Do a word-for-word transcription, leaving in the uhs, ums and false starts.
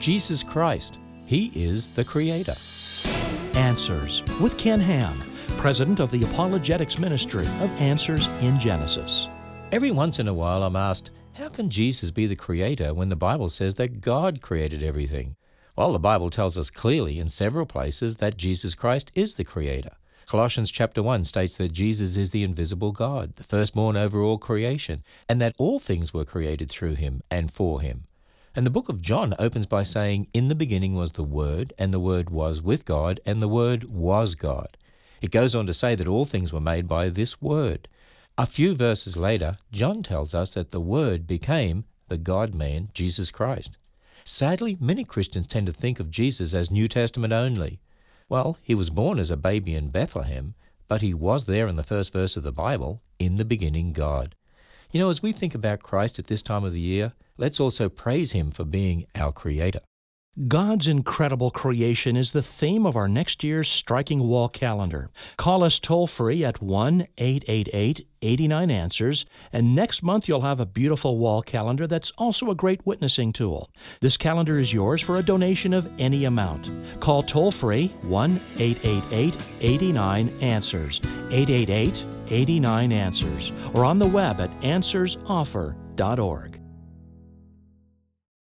Jesus Christ. He is the Creator. Answers with Ken Ham, president of the Apologetics Ministry of Answers in Genesis. Every once in a while I'm asked, how can Jesus be the Creator when the Bible says that God created everything? Well, the Bible tells us clearly in several places that Jesus Christ is the Creator. Colossians chapter one states that Jesus is the invisible God, the firstborn over all creation, and that all things were created through him and for him. And the book of John opens by saying, in the beginning was the Word, and the Word was with God, and the Word was God. It goes on to say that all things were made by this Word. A few verses later, John tells us that the Word became the God-man, Jesus Christ. Sadly, many Christians tend to think of Jesus as New Testament only. Well, he was born as a baby in Bethlehem, but he was there in the first verse of the Bible, in the beginning God. You know, as we think about Christ at this time of the year, let's also praise him for being our Creator. God's incredible creation is the theme of our next year's Striking Wall calendar. Call us toll-free at one eight eight eight, eight nine, answers, and next month you'll have a beautiful wall calendar that's also a great witnessing tool. This calendar is yours for a donation of any amount. Call toll-free one eight eight eight, eight nine, answers, eight eight eight, eight nine, answers, or on the web at answers offer dot org.